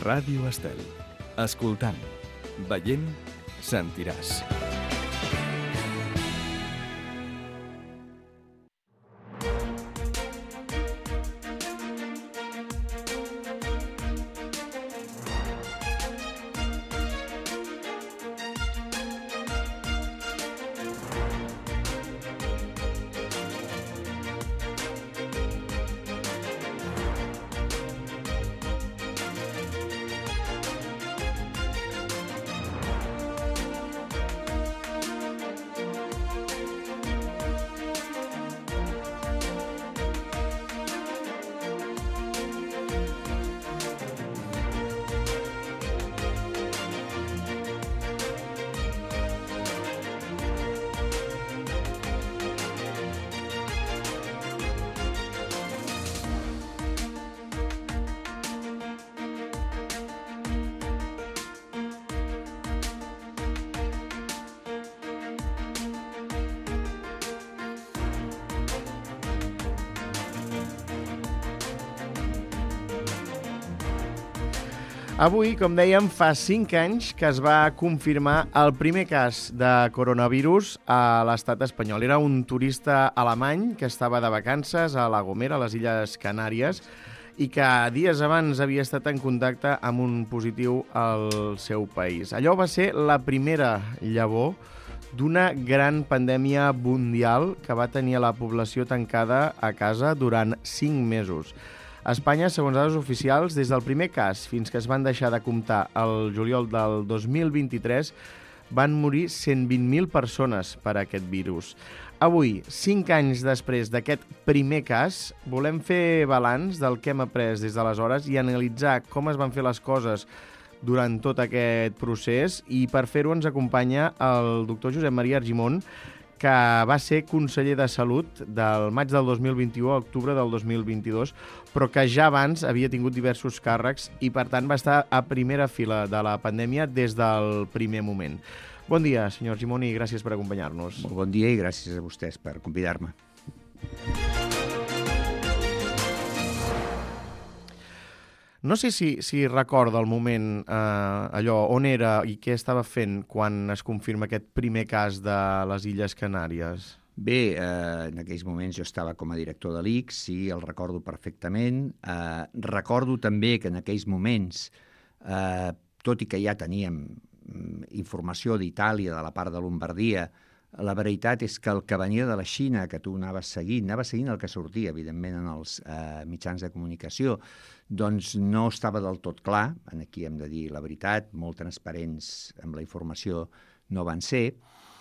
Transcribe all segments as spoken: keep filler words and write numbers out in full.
Ràdio Estel. Escoltant, veient, sentiràs. Avui, com dèiem, fa cinc anys que es va confirmar el primer cas de coronavirus a l'estat espanyol. Era un turista alemany que estava de vacances a La Gomera, a les Illes Canàries, i que dies abans havia estat en contacte amb un positiu al seu país. Allò va ser la primera llavor d'una gran pandèmia mundial que va tenir a la població tancada a casa durant cinc mesos. A Espanya, segons dades oficials, des del primer cas fins que es van deixar de comptar el juliol del dos mil vint-i-tres, van morir cent vint mil persones per aquest virus. Avui, cinc anys després d'aquest primer cas, volem fer balanç del que hem après des d'aleshores i analitzar com es van fer les coses durant tot aquest procés, i per fer-ho ens acompanya el doctor Josep Maria Argimon, que va ser conseller de Salut del maig del dos mil vint-i-u a octubre del dos mil vint-i-dos, però que ja abans havia tingut diversos càrrecs i, per tant, va estar a primera fila de la pandèmia des del primer moment. Bon dia, senyor Argimon, i gràcies per acompanyar-nos. Molt bon dia i gràcies a vostès per convidar-me. No sé si, si recorda el moment, eh, allò, on era i què estava fent quan es confirma aquest primer cas de les Illes Canàries. Bé, eh, en aquells moments jo estava com a director de l'I C S, sí, el recordo perfectament. Eh, recordo també que en aquells moments, eh, tot i que ja teníem informació d'Itàlia, de la part de Lombardia, la veritat és que el que venia de la Xina, que tu anaves seguint, anaves seguint el que sortia, evidentment, en els eh, mitjans de comunicació, doncs no estava del tot clar, aquí hem de dir la veritat, molt transparents amb la informació no van ser,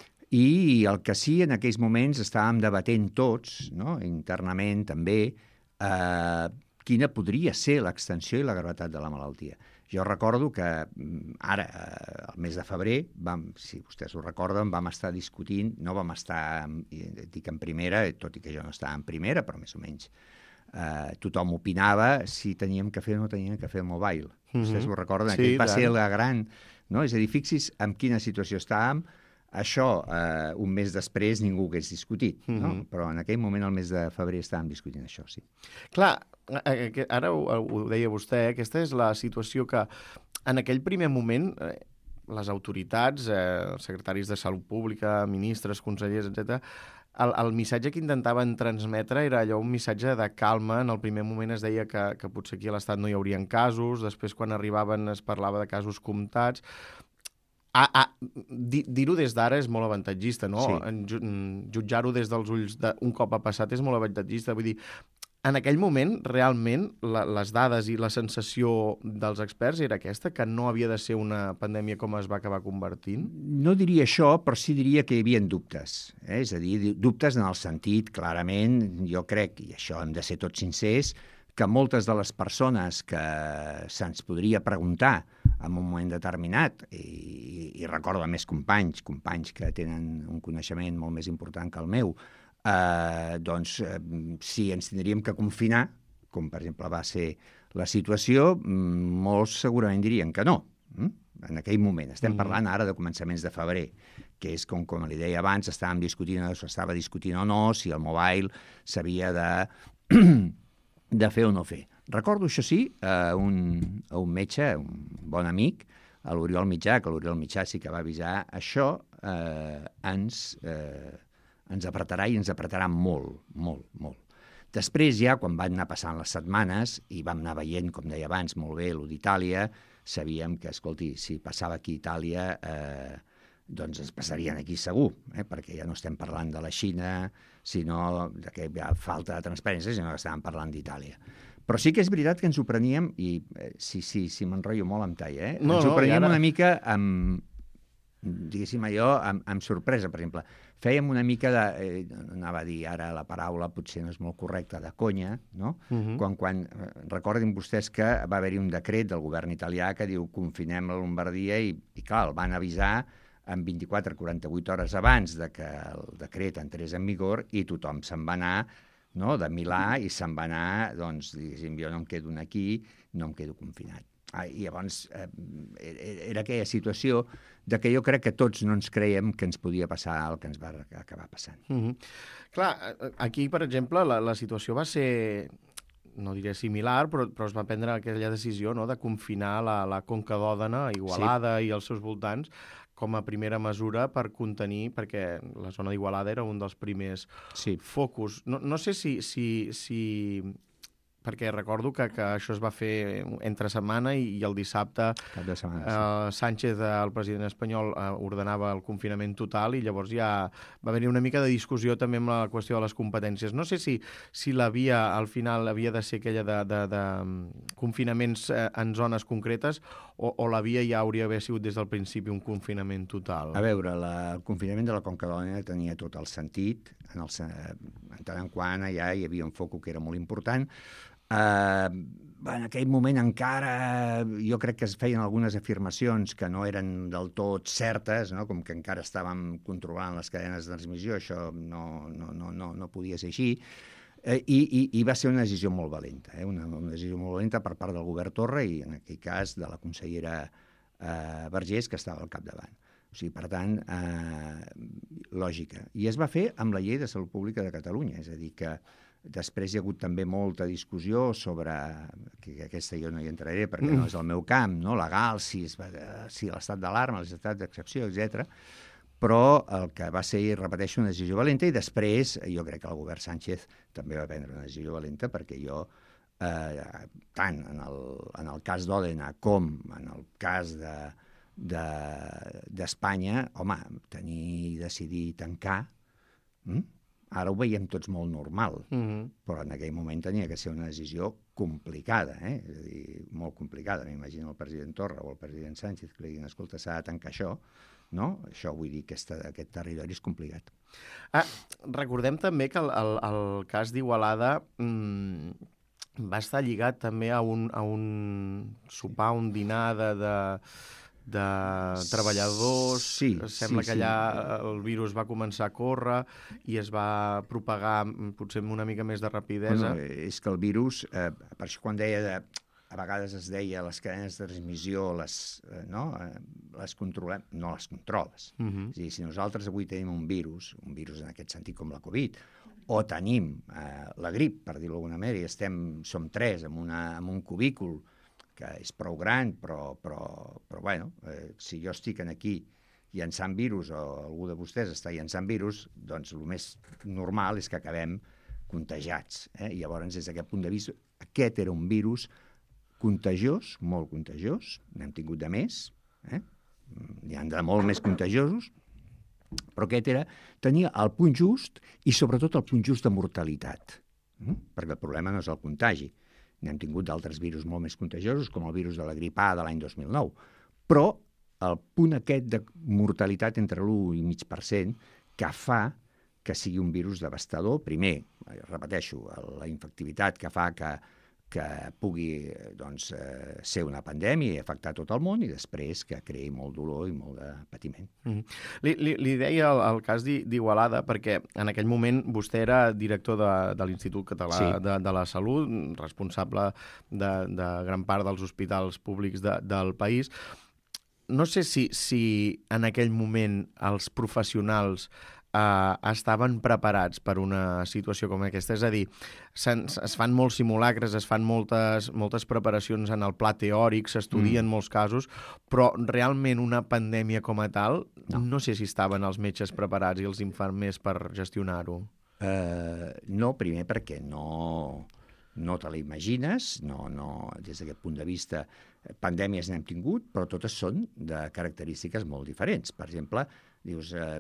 i el que sí, en aquells moments estàvem debatent tots, no, internament també, eh, quina podria ser l'extensió i la gravetat de la malaltia. Jo recordo que ara, al mes de febrer, vam, si vostès ho recorden, vam estar discutint, no vam estar, dic en primera, tot i que jo no estava en primera, però més o menys eh, tothom opinava si teníem que fer o no teníem que fer el mobile. Mm-hmm. Vostès ho recorden? Sí, Aquell va ser la gran... No? És a dir, fixis en quina situació estàvem. Això, eh, un mes després, ningú ho hagués discutit, no? Mm-hmm. Però en aquell moment, al mes de febrer, estàvem discutint això, sí. Clar, ara ho, ho deia vostè, aquesta és la situació que en aquell primer moment eh, les autoritats, eh, secretaris de Salut Pública, ministres, consellers, etcètera, el, el missatge que intentaven transmetre era allò, un missatge de calma. En el primer moment es deia que, que potser aquí a l'Estat no hi haurien casos, després quan arribaven es parlava de casos comptats. Ah, ah, dir-ho des d'ara és molt avantatgista, no? Sí. Jutjar-ho des dels ulls d'un cop ha passat és molt avantatgista. Vull dir, en aquell moment, realment, la, les dades i la sensació dels experts era aquesta, que no havia de ser una pandèmia com es va acabar convertint? No diria això, però sí diria que hi havia dubtes. Eh? És a dir, dubtes en el sentit, clarament, jo crec, i això hem de ser tots sincers, que moltes de les persones que se'ns podria preguntar en un moment determinat, i, i recordo a més companys, companys que tenen un coneixement molt més important que el meu, eh, doncs eh, si ens tindríem que confinar, com per exemple va ser la situació, molts segurament dirien que no. En aquell moment. Estem parlant ara de començaments de febrer, que és com, com li deia abans, estàvem discutint, s'estava discutint o no, si el mobile s'havia de... de fer o no fer. recordo, això sí, a un, a un metge, un bon amic, a l'Oriol Mitjà, que l'Oriol Mitjà sí que va avisar, això eh, ens, eh, ens apretarà i ens apretarà molt, molt, molt. Després ja, quan van anar passant les setmanes i vam anar veient, com deia abans, molt bé, allò d'Itàlia, sabíem que, escolti, si passava aquí a Itàlia, eh, doncs es passarien aquí segur, eh, perquè ja no estem parlant de la Xina, sinó de que hi ha falta de transparència, sinó que estàvem parlant d'Itàlia. Però sí que és veritat que ens ho preníem, i eh, sí, sí, sí, m'enrotllo molt amb tall, eh? No, ens ho preníem no, ara... una mica amb, diguéssim allò, amb, amb sorpresa, per exemple. Fèiem una mica de, eh, anava a dir ara la paraula, potser no és molt correcta, de conya, no? Uh-huh. Quan, quan, recordin vostès que va haver-hi un decret del govern italià que diu confinem la Lombardia i, i clar, el van avisar en vint-i-quatre a quaranta-vuit hores abans de que el decret entrés en vigor i tothom se'n va anar, no?, de Milà, i se'n va anar, doncs, diguéssim, jo no em quedo aquí, no em quedo confinat. Ah, I llavors eh, era aquella situació de que jo crec que tots no ens creiem que ens podia passar el que ens va acabar passant. Mm-hmm. Clar, aquí, per exemple, la, la situació va ser, no diré similar, però, però es va prendre aquella decisió, no?, de confinar la, la Conca d'Òdena, Igualada, sí, i els seus voltants, com a primera mesura per contenir, perquè la zona d'Igualada era un dels primers sí. focus. No, no sé si, si, si... perquè recordo que, que això es va fer entre setmana i, i el dissabte Cap de setmana, sí. eh, Sánchez, el president espanyol, eh, ordenava el confinament total i llavors ja va haver-hi una mica de discussió també amb la qüestió de les competències. No sé si, si la via al final havia de ser aquella de, de, de confinaments eh, en zones concretes o, o la via ja hauria d'haver sigut des del principi un confinament total. A veure, la, el confinament de la Conca d'Òdena tenia tot el sentit, en, el, en tant en quant allà hi havia un foc que era molt important. Uh, en aquell moment encara jo crec que es feien algunes afirmacions que no eren del tot certes, no? Com que encara estàvem controlant les cadenes de transmissió, això no, no, no, no, no podia ser així, uh, i, i, i va ser una decisió molt valenta, eh? una, una decisió molt valenta per part del govern Torra i en aquell cas de la consellera uh, Vergés, que estava al capdavant. O sigui, per tant, eh, lògica. I es va fer amb la Llei de Salut Pública de Catalunya, és a dir, que després hi ha hagut també molta discussió sobre, que aquesta jo no hi entraré perquè no és el meu camp, no? Legal, si, es va, si l'estat d'alarma, l'estat d'excepció, etcètera. Però el que va ser, repeteixo, una decisió valenta i després jo crec que el govern Sánchez també va prendre una decisió valenta perquè jo, eh, tant en el, en el cas d'Òdena com en el cas de d'Espanya, de, home, tenir, decidir tancar, hm? Ara ho veiem tots molt normal, mm-hmm. però en aquell moment tenia que ser una decisió complicada, eh? És a dir, molt complicada. M'imagino el president Torra o el president Sánchez que li diguin, escolta, s'ha de tancar això, no? Això vull dir que aquest, aquest territori és complicat. Ah, recordem també que el, el, el cas d'Igualada mmm, va estar lligat també a un, a un sopar, un dinar de... de... de treballadors, sí, sembla sí, que allà sí. el virus va començar a córrer i es va propagar potser amb una mica més de rapidesa. Bueno, és que el virus, eh, per això quan deia, de, a vegades es deia les cadenes de transmissió, les, eh, no? eh, les controlem, no les controles. Uh-huh. És a dir, si nosaltres avui tenim un virus, un virus en aquest sentit com la Covid, o tenim eh, la grip, per dir-ho d'alguna manera, i estem, som tres en, una, en un cubícul que és prou gran, però, però, però bueno, eh, si jo estic aquí llançant virus o algú de vostès està llançant virus, doncs el més normal és que acabem contagiats. Eh? I llavors, des d'aquest punt de vista, aquest era un virus contagiós, molt contagiós, n'hem tingut de més, eh? N'hi ha de molt més contagiosos, però aquest era, tenia el punt just i sobretot el punt just de mortalitat, eh? Perquè el problema no és el contagi. N'hem tingut d'altres virus molt més contagiosos, com el virus de la grip A de l'any dos mil nou. Però el punt aquest de mortalitat entre l'u i mig per cent que fa que sigui un virus devastador, primer, repeteixo, la infectivitat que fa que, que pugui doncs, eh, ser una pandèmia i afectar tot el món i després que creï molt dolor i molt de patiment. Mm-hmm. Li, li, li deia el, el cas d'Igualada perquè en aquell moment vostè era director de, de l'Institut Català sí. de, de la Salut, responsable de, de gran part dels hospitals públics de, del país. No sé si, si en aquell moment els professionals eh, estaven preparats per una situació com aquesta? És a dir, es fan molts simulacres, es fan moltes, moltes preparacions en el pla teòric, s'estudien mm. molts casos, però realment una pandèmia com a tal, no, no sé si estaven els metges preparats i els infermers per gestionar-ho. Uh, no, primer perquè no... no te la imagines, no, no, des d'aquest punt de vista, pandèmies n'hem tingut, però totes són de característiques molt diferents. Per exemple, dius, eh,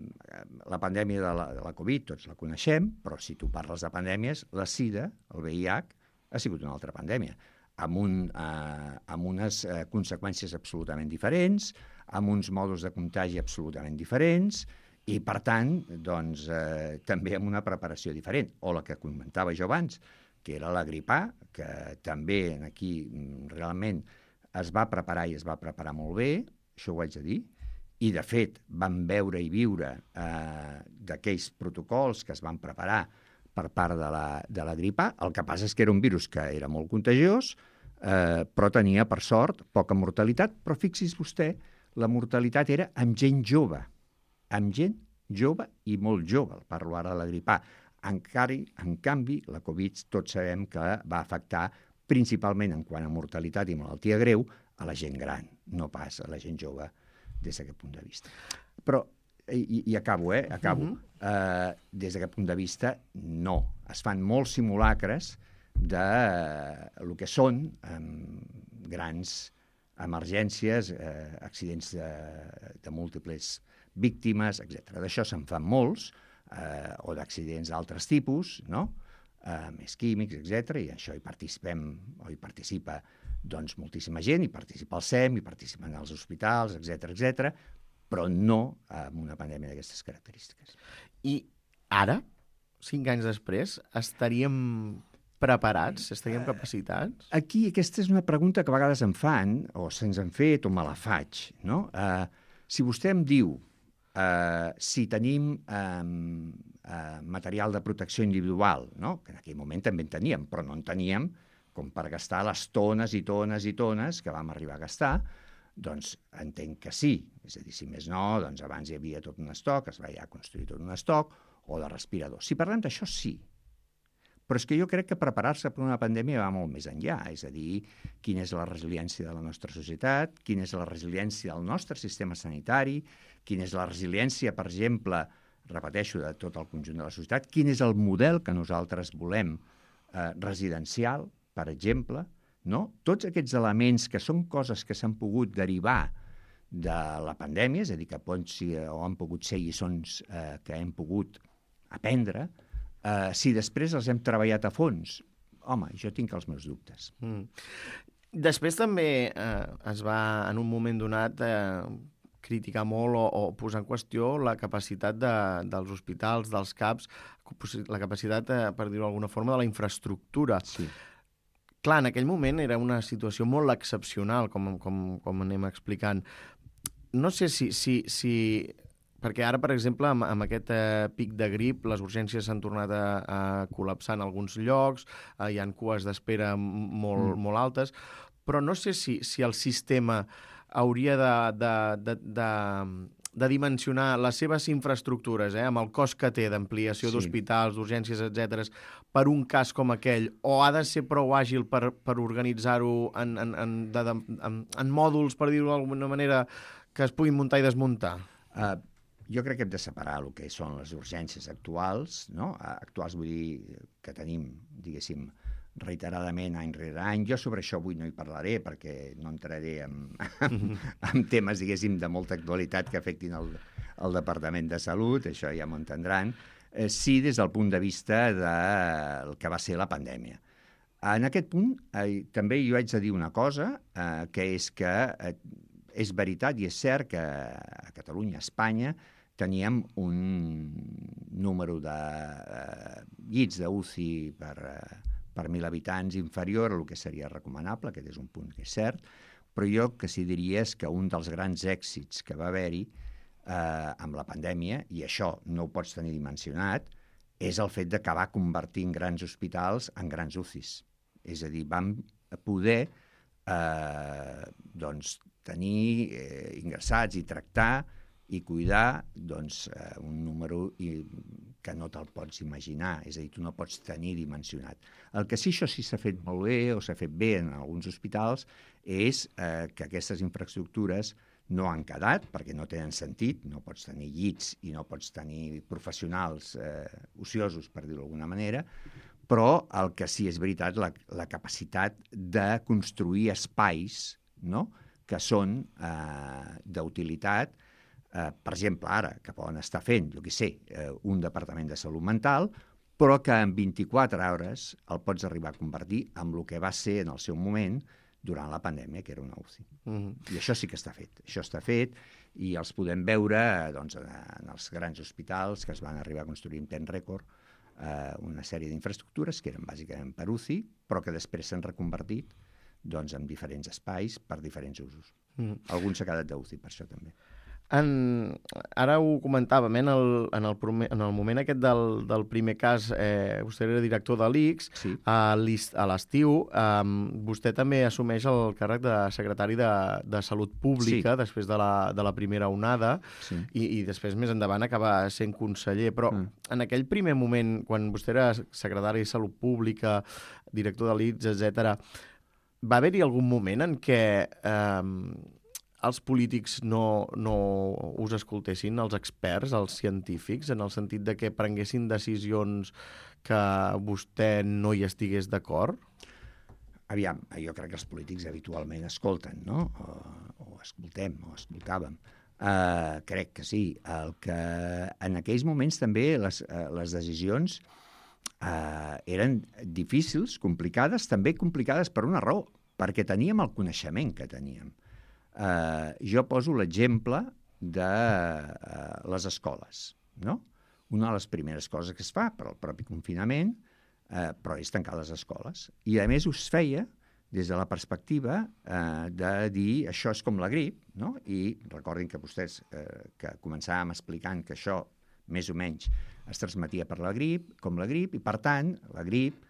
la pandèmia de la, de la Covid, tots la coneixem, però si tu parles de pandèmies, la SIDA, el V I H, ha sigut una altra pandèmia, amb, un, eh, amb unes eh, conseqüències absolutament diferents, amb uns modos de contagi absolutament diferents, i, per tant, doncs, eh, també amb una preparació diferent. O la que comentava jo abans, que era la grip A, que també aquí realment es va preparar i es va preparar molt bé, això ho haig de dir, i de fet vam veure i viure eh, d'aquells protocols que es van preparar per part de la, de la grip A. El que passa és que era un virus que era molt contagiós, eh, però tenia, per sort, poca mortalitat, però fixi's vostè, la mortalitat era amb gent jove, amb gent jove i molt jove, parlo ara de la grip A. Encara, en canvi, la Covid tots sabem que va afectar principalment en quant a mortalitat i malaltia greu a la gent gran, no pas a la gent jove des d'aquest punt de vista. Però, i, i acabo, eh? Acabo. Uh-huh. Uh, des d'aquest punt de vista, no. Es fan molts simulacres de uh, el que són um, grans emergències, uh, accidents de, de múltiples víctimes, etcètera. D'això se'n fan molts, eh, o d'accidents d'altres tipus, no? eh, més químics, etcètera. I això hi participem, o hi participa doncs, moltíssima gent, hi participa el S E M, hi participen els hospitals, etcètera, etcètera, però no amb una pandèmia d'aquestes característiques. I ara, cinc anys després, estaríem preparats? Estaríem capacitats? Aquí aquesta és una pregunta que a vegades em fan, o se'ns han fet, o me la faig, no? Eh, si vostè em diu Uh, si tenim um, uh, material de protecció individual, no? Que en aquell moment també en teníem, però no en teníem com per gastar les tones i tones i tones que vam arribar a gastar, doncs entenc que sí. És a dir, si més no, doncs abans hi havia tot un estoc, es va ja construir tot un estoc, o de respiradors. Si parlem d'això, sí. Però és que jo crec que preparar-se per una pandèmia va molt més enllà, és a dir, quina és la resiliència de la nostra societat, quina és la resiliència del nostre sistema sanitari, quina és la resiliència, per exemple, repeteixo, de tot el conjunt de la societat, quin és el model que nosaltres volem eh, residencial, per exemple, no? Tots aquests elements que són coses que s'han pogut derivar de la pandèmia, és a dir, que pot ser, o han pogut ser lliçons eh, que hem pogut aprendre, Uh, si després els hem treballat a fons, home, jo tinc els meus dubtes. Mm. Després també eh, es va, en un moment donat, eh, criticar molt o, o posar en qüestió la capacitat de, dels hospitals, dels C A Ps, la capacitat, eh, per dir-ho d'alguna forma, de la infraestructura. Sí. Clar, en aquell moment era una situació molt excepcional, com, com, com anem explicant. No sé si... si, si perquè ara, per exemple, amb, amb aquest eh, pic de grip, les urgències s'han tornat a, a col·lapsar en alguns llocs, eh, hi ha cues d'espera molt, mm. molt altes, però no sé si, si el sistema hauria de, de, de, de, de dimensionar les seves infraestructures, eh, amb el cost que té d'ampliació sí. d'hospitals, d'urgències, etcètera, per un cas com aquell, o ha de ser prou àgil per, per organitzar-ho en, en, en, de, de, en, en mòduls, per dir-ho d'alguna manera, que es puguin muntar i desmuntar? Uh, Jo crec que hem de separar el que són les urgències actuals, no? Actuals vull dir que tenim, diguéssim, reiteradament any rere any. Jo sobre això avui no hi parlaré perquè no entraré en, en, en temes, diguéssim, de molta actualitat que afectin el, el Departament de Salut, això ja m'ho entendran, eh, sí des del punt de vista del que va ser la pandèmia. En aquest punt eh, també jo haig de dir una cosa, eh, que és que eh, és veritat i és cert que a Catalunya, a Espanya, teníem un número de eh, llits d'U C I per, eh, per mil habitants inferior a el que seria recomanable, aquest és un punt que és cert, però jo que sí diria és que un dels grans èxits que va haver-hi eh, amb la pandèmia, i això no ho pots tenir dimensionat, és el fet d'acabar convertint grans hospitals en grans U C Is. És a dir, vam poder eh, doncs, tenir eh, ingressats i tractar i cuidar doncs, eh, un número i, que no te'l pots imaginar, és a dir, tu no pots tenir dimensionat. El que sí, això sí s'ha fet molt bé o s'ha fet bé en alguns hospitals és eh, que aquestes infraestructures no han quedat, perquè no tenen sentit, no pots tenir llits i no pots tenir professionals eh, ociosos, per dir-ho d'alguna manera, però el que sí és veritat, la, la capacitat de construir espais, no?, que són eh, d'utilitat, eh, per exemple, ara, que poden estar fent, jo què sé, eh, un departament de salut mental, però que en vint-i-quatre hores el pots arribar a convertir en el que va ser en el seu moment durant la pandèmia, que era una U C I. Mm-hmm. I això sí que està fet. Això està fet i els podem veure doncs, en els grans hospitals que es van arribar a construir en temps rècord eh, una sèrie d'infraestructures que eren bàsicament per U C I, però que després s'han reconvertit doncs, en diferents espais per diferents usos. Mm. Alguns s'ha quedat d'U C I per això també. En, ara ho comentàvem, eh, en, el, en, el, en el moment aquest del, del primer cas, eh, vostè era director de l'I C S, sí. a l'estiu eh, vostè també assumeix el càrrec de secretari de, de Salut Pública, sí. després de la, de la primera onada, sí. i, i després més endavant acaba sent conseller. Però mm. en aquell primer moment, quan vostè era secretari de Salut Pública, director de l'I C S, etcètera, va haver-hi algun moment en què eh, els polítics no, no us escoltessin, els experts, els científics, en el sentit de que prenguessin decisions que vostè no hi estigués d'acord? Aviam, jo crec que els polítics habitualment escolten, no? O, o escoltem, o escoltàvem. Uh, crec que sí. El que en aquells moments també les, uh, les decisions uh, eren difícils, complicades, també complicades per una raó, perquè teníem el coneixement que teníem. Uh, jo poso l'exemple de uh, les escoles, no? Una de les primeres coses que es fa per al propi confinament, uh, però és tancar les escoles. I a més us feia des de la perspectiva uh, de dir això és com la grip, no? I recordin que vostès uh, que començàvem explicant que això més o menys es transmetia per la grip, com la grip, i per tant la grip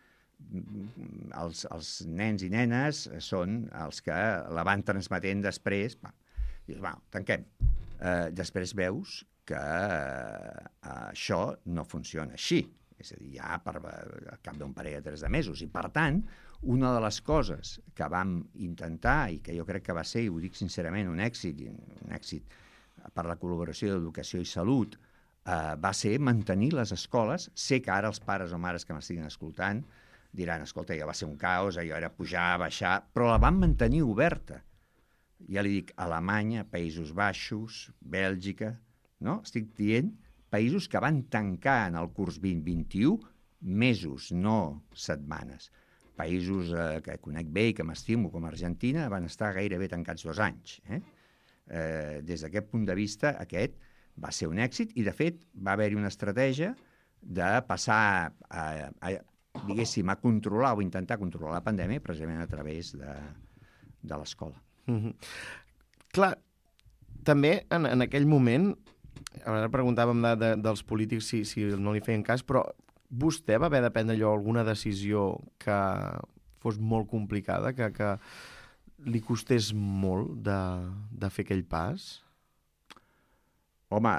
Els, els nens i nenes són els que la van transmetent després. Va, dius, va, tanquem. Eh, després veus que eh, això no funciona així. És a dir, ja per, al cap d'un parell de tres de mesos. I, per tant, una de les coses que vam intentar, i que jo crec que va ser, i ho dic sincerament, un èxit, un èxit per la col·laboració d'Educació i Salut, eh, va ser mantenir les escoles. Sé que ara els pares o mares que m'estiguin escoltant diran, escolta, ja va ser un caos, allò era pujar, baixar, però la van mantenir oberta. Ja li dic, Alemanya, Països Baixos, Bèlgica, no? Estic dient països que van tancar en el curs vint vint-vint-un mesos, no setmanes. Països eh, que conec bé i que m'estimo, com Argentina, van estar gairebé tancats dos anys. Eh? Eh, des d'aquest punt de vista, aquest va ser un èxit i, de fet, va haver-hi una estratègia de passar a, a diguéssim, a controlar o intentar controlar la pandèmia precisament a través de, de l'escola. Mm-hmm. Clar, també en, en aquell moment, ara preguntàvem de, de, dels polítics si, si no li feien cas, però vostè va haver de prendre allò alguna decisió que fos molt complicada, que, que li costés molt de, de fer aquell pas? Home,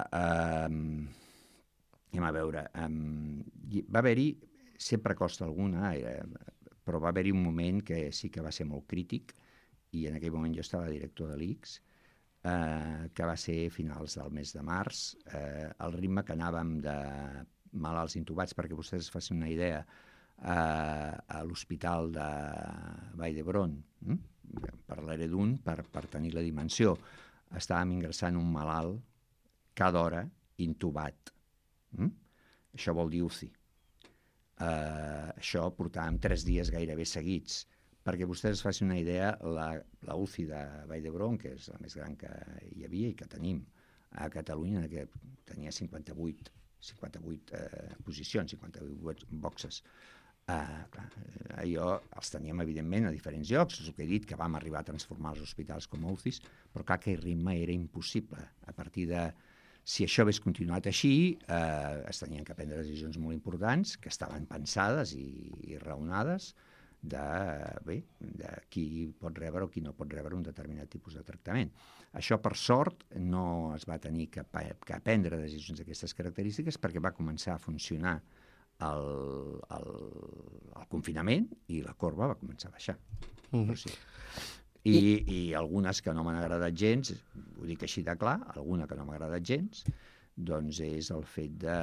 eh, anem a veure, eh, va haver-hi sempre costa alguna, eh, però va haver-hi un moment que sí que va ser molt crític i en aquell moment jo estava director de l'I C S, eh, que va ser finals del mes de març. Eh, el ritme que anàvem de malalts intubats, perquè vostès es facin una idea, eh, a l'hospital de Vall d'Hebron, hm? parlaré d'un per, per tenir la dimensió, estàvem ingressant un malalt cada hora intubat. Hm? Això vol dir U C I. Uh, això portàvem tres dies gairebé seguits. Perquè vostès es facin una idea, la, la U C I de Vall d'Hebron, que és la més gran que hi havia i que tenim a Catalunya, que tenia cinquanta-vuit, cinquanta-vuit eh, posicions, cinquanta-vuit boxes. Uh, clar, allò els teníem, evidentment, a diferents llocs. És el que he dit, que vam arribar a transformar els hospitals com a U C Is, però clar, aquell ritme era impossible. A partir de... Si això hagués continuat així, eh, es tenien que prendre decisions molt importants, que estaven pensades i, i raonades, de, bé, de qui pot rebre o qui no pot rebre un determinat tipus de tractament. Això, per sort, no es va tenir que, que prendre decisions d'aquestes característiques perquè va començar a funcionar el, el, el confinament i la corba va començar a baixar. Mm-hmm. Però sí. I, I algunes que no m'han agradat gens, ho dic així de clar, alguna que no m'ha agradat gens, doncs és el fet de,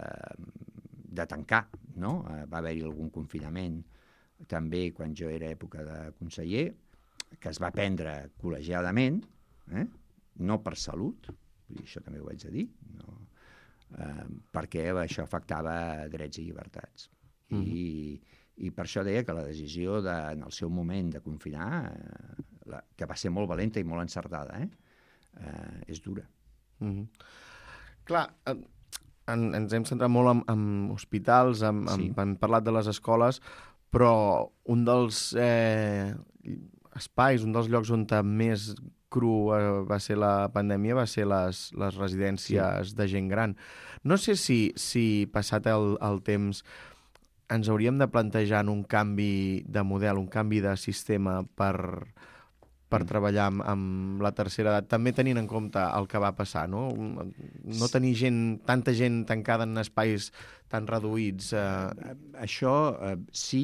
de tancar, no? Va haver-hi algun confinament també quan jo era època de conseller, que es va prendre col·legiadament, eh? No per salut, i això també ho vaig a dir, no? eh, perquè això afectava drets i llibertats. Mm. I, I per això deia que la decisió de, en el seu moment de confinar, eh, la, que va ser molt valenta i molt encertada, eh? Eh, és dura. Mm. Clar, en, ens hem centrat molt en, en hospitals, en, en, sí. hem parlat de les escoles, però un dels eh, espais, un dels llocs on més cru eh, va ser la pandèmia va ser les, les residències sí. de gent gran. No sé si, si passat el, el temps ens hauríem de plantejar un canvi de model, un canvi de sistema per, per mm. treballar amb, amb la tercera edat, també tenint en compte el que va passar, no? No tenir gent, tanta gent tancada en espais tan reduïts. Eh... Això eh, sí,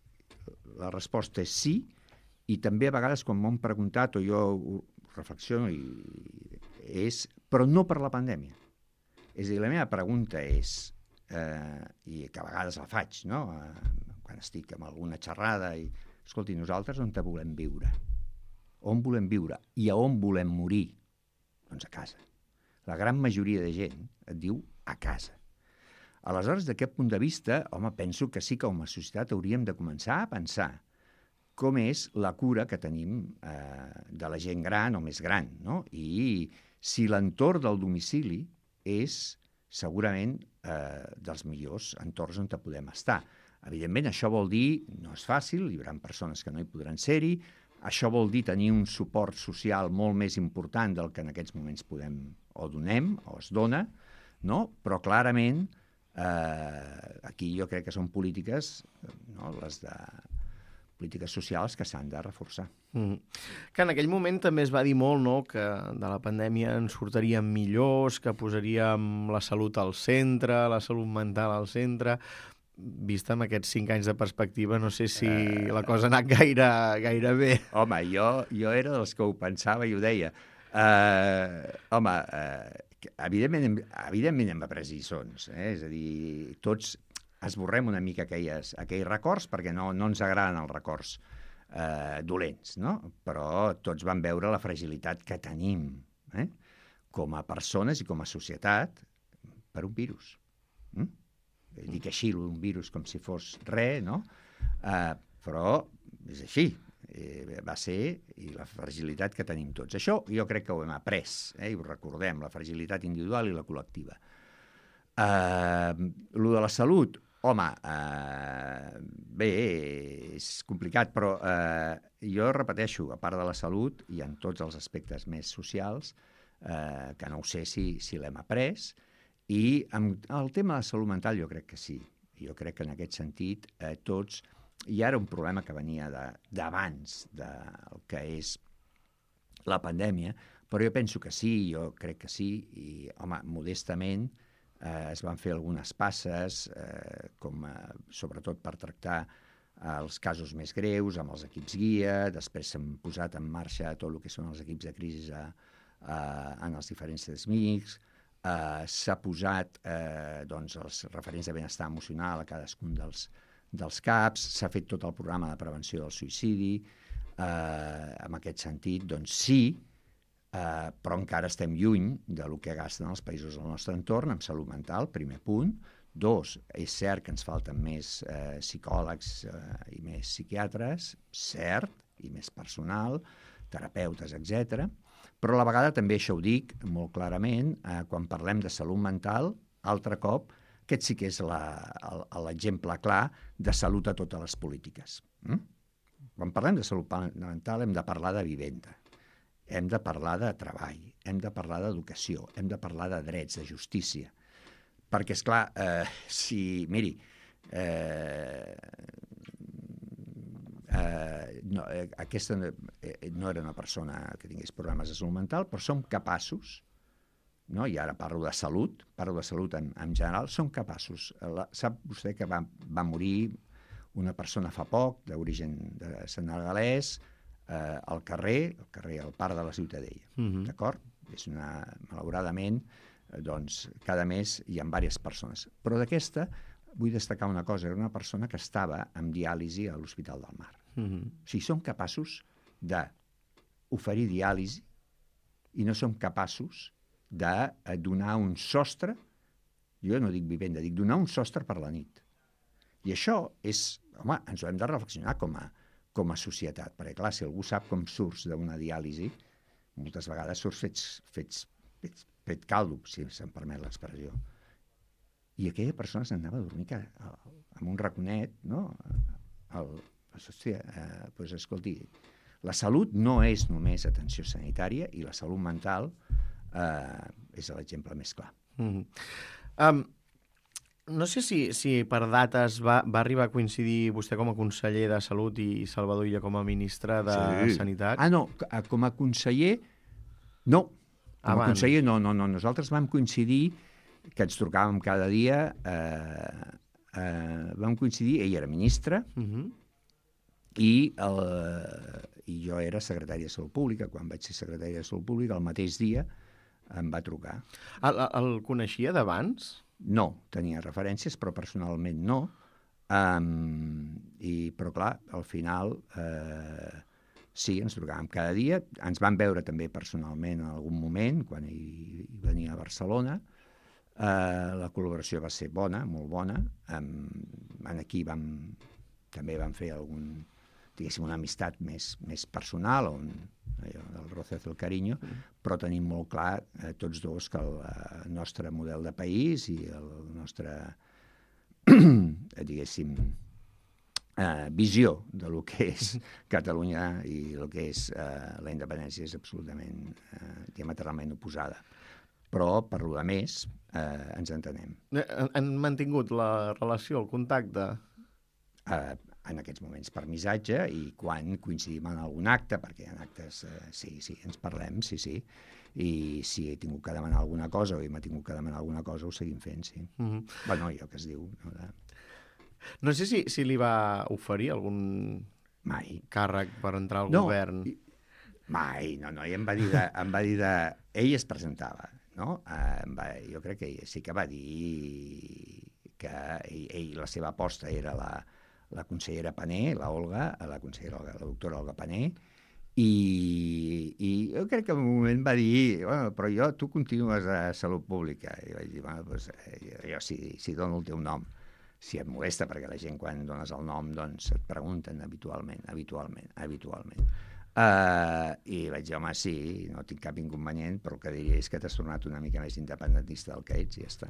la resposta és sí, i també a vegades quan m'han preguntat, o jo ho reflexiono, i, és, però no per la pandèmia. És a dir, la meva pregunta és, eh, i que a vegades la faig, no? Eh, quan estic amb alguna xerrada, i, escolti, nosaltres on te volem viure? On volem viure? I a on volem morir? Doncs a casa. La gran majoria de gent et diu a casa. Aleshores, d'aquest punt de vista, home, penso que sí que com a societat hauríem de començar a pensar com és la cura que tenim eh, de la gent gran o més gran, no? I si l'entorn del domicili és segurament eh, dels millors entorns on podem estar. Evidentment, això vol dir, no és fàcil, hi haurà persones que no hi podran ser-hi, això vol dir tenir un suport social molt més important del que en aquests moments podem o donem o es dona, no? Però clarament eh, aquí jo crec que són polítiques, no? Les de polítiques socials que s'han de reforçar. Mm. Que en aquell moment també es va dir molt, no?, que de la pandèmia en sortiríem millors, que posaríem la salut al centre, la salut mental al centre. Vist amb aquests cinc anys de perspectiva, no sé si uh, la cosa ha anat gaire, gaire bé. Home, jo, jo era dels que ho pensava i ho deia. Uh, home, uh, evidentment, hem, evidentment hem après lliçons, eh? És a dir, tots esborrem una mica aquelles, aquells records perquè no, no ens agraden els records eh, dolents, no? Però tots van veure la fragilitat que tenim eh? Com a persones i com a societat per un virus. Mm? Dic així, un virus com si fos res, no? Eh, però és així, eh, va ser i la fragilitat que tenim tots. Això jo crec que ho hem après, eh? I ho recordem, la fragilitat individual i la col·lectiva. Eh, lo de la salut, home, eh, bé, és complicat, però eh, jo repeteixo, a part de la salut i en tots els aspectes més socials, eh, que no ho sé si, si l'hem après, i amb el tema de la salut mental jo crec que sí. Jo crec que en aquest sentit eh, tots, hi ha un problema que venia d'abans de, del que és la pandèmia, però jo penso que sí, jo crec que sí, i home, modestament, Eh, es van fer algunes passes, eh, com, eh, sobretot per tractar eh, els casos més greus, amb els equips guia, després s'han posat en marxa tot el que són els equips de crisi a, a, en els diferents C S M I Cs, eh, s'ha posat eh, doncs, els referents de benestar emocional a cadascun dels, dels C A Ps, s'ha fet tot el programa de prevenció del suïcidi, eh, en aquest sentit, doncs sí, Uh, però encara estem lluny del que gasten els països del nostre entorn amb salut mental, primer punt. Dos, és cert que ens falten més uh, psicòlegs uh, i més psiquiatres, cert, i més personal, terapeutes, etcètera. Però a la vegada també això ho dic molt clarament, uh, quan parlem de salut mental, altre cop, aquest sí que és l'exemple clar de salut a totes les polítiques. Mm? Quan parlem de salut mental hem de parlar de vivenda, hem de parlar de treball, hem de parlar d'educació, hem de parlar de drets, de justícia. Perquè, esclar, eh, si, miri, eh, eh, no, eh, aquesta no, eh, no era una persona que tingués problemes de salut mental, però som capaços, no? I ara parlo de salut, parlo de salut en, en general, som capaços. La, sap vostè que va, va morir una persona fa poc, d'origen de senegalès, eh, al carrer, al carrer, al parc de la Ciutadella, Mhm. d'acord? És una, malauradament, eh, doncs, cada mes hi ha diverses persones. Però d'aquesta vull destacar una cosa, era una persona que estava amb diàlisi a l'Hospital del Mar. Mhm. O sigui, som capaços d'oferir diàlisi i no som capaços de eh, donar un sostre, jo no dic vivenda, dic donar un sostre per la nit. I això és, home, ens ho hem de reflexionar com a, com a societat, perquè clar, si algú sap com surts d'una diàlisi, moltes vegades surts fets, fets, fets, fet caldo, si se'm permet l'expressió. I aquella persona s'anava a dormir que, amb un raconet, no? El, hòstia, eh, doncs, escolti, la salut no és només atenció sanitària i la salut mental eh, és l'exemple més clar. Mhm. Um, no sé si, si per dates va, va arribar a coincidir vostè com a conseller de Salut i Salvador Illa com a ministre de Sí. Sanitat. Ah, no, c- com a conseller, no. Com a Abans. conseller, no, no, no. Nosaltres vam coincidir, que ens trucàvem cada dia, eh, eh, vam coincidir, ell era ministre, Mhm. i, el, i jo era secretari de Salut Pública. Quan vaig ser secretari de Salut Pública, el mateix dia em va trucar. El, el coneixia d'abans? No, tenia referències, però personalment no. Um, i, però clar, al final eh, sí, ens trucàvem cada dia. Ens van veure també personalment en algun moment, quan hi, hi venia a Barcelona. Eh, la col·laboració va ser bona, molt bona. Um, en aquí vam, també vam fer algun, diguéssim, una amistat més, més personal, on allò, el roce hace el cariño, però tenim molt clar eh, tots dos que el, el nostre model de país i el nostre, diguéssim, eh, visió de lo que és Catalunya i el que és eh, la independència és absolutament eh, diametralment oposada. Però, per lo de més, eh, ens entenem. Eh, Han, han mantingut la relació, el contacte? Eh, en aquests moments per missatge i quan coincidim en algun acte, perquè en actes, eh, sí, sí, ens parlem, sí, sí, i si he tingut que demanar alguna cosa o ell m'ha tingut que demanar alguna cosa, ho seguim fent, sí. Mhm. Bueno, allò que es diu, no, de... No sé si, si li va oferir algun mai. càrrec per entrar al No, govern. i- mai, no, no, i em va dir de... Em va dir de ell es presentava, no? Eh, em va, jo crec que ell sí que va dir que ell, ell la seva aposta era la, la consellera Pané, la Olga, la consellera, Olga, la doctora Olga Pané, i, i jo crec que en un moment va dir, bueno, però jo, tu continues a Salut Pública. I vaig dir, bueno, doncs, jo, jo si, si dono el teu nom, si et molesta, perquè la gent quan dones el nom, doncs et pregunten habitualment, habitualment, habitualment. Uh, I vaig dir, home, sí, no tinc cap inconvenient, però el que diria és que t'has tornat una mica més independentista del que ets i ja està.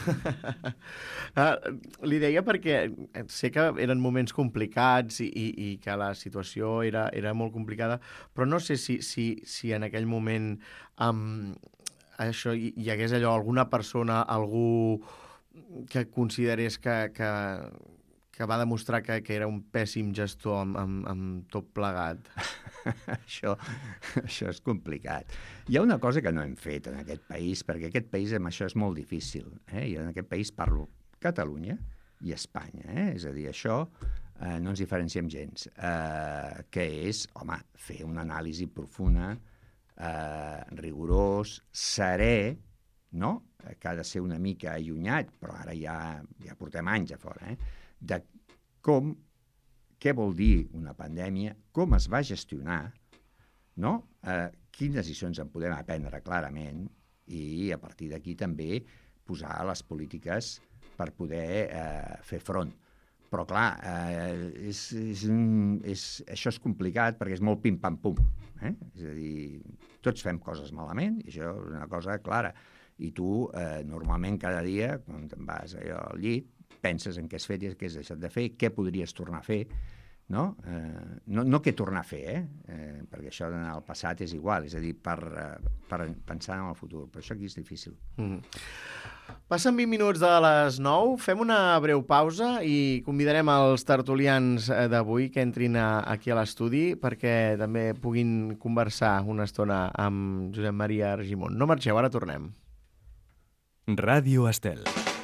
Uh, li deia perquè sé que eren moments complicats i, i, i que la situació era, era molt complicada, però no sé si, si, si en aquell moment um, això hi, hi hagués allò, alguna persona, algú que considerés que, que, que va demostrar que, que era un pèssim gestor amb, amb, amb tot plegat. això, això és complicat. Hi ha una cosa que no hem fet en aquest país, perquè aquest país amb això és molt difícil. Eh? I en aquest país parlo Catalunya i Espanya. Eh? És a dir, això eh, no ens diferenciem gens. Eh, que és, home, fer una anàlisi profunda, eh, rigorós, serè, no? Que ha de ser una mica allunyat, però ara ja, ja portem anys a fora, eh? De com, què vol dir una pandèmia, com es va gestionar, no? Eh, quines decisions en podem aprendre clarament i a partir d'aquí també posar les polítiques per poder eh, fer front. Però clar, eh, és, és un, és, això és complicat perquè és molt pim-pam-pum. Eh? És a dir, tots fem coses malament, i això és una cosa clara. I tu, eh, normalment, cada dia, quan te'n vas allò al llit, penses en què has fet i què has deixat de fer, què podries tornar a fer, no? Eh, no, no què tornar a fer, eh? eh? Perquè això en el passat és igual, és a dir, per, per pensar en el futur, però això aquí és difícil. Mm. Passen vint minuts de les nou, fem una breu pausa i convidarem els tertulians d'avui que entrin a, aquí a l'estudi perquè també puguin conversar una estona amb Josep Maria Argimon. No marxeu, ara tornem. Ràdio Estel.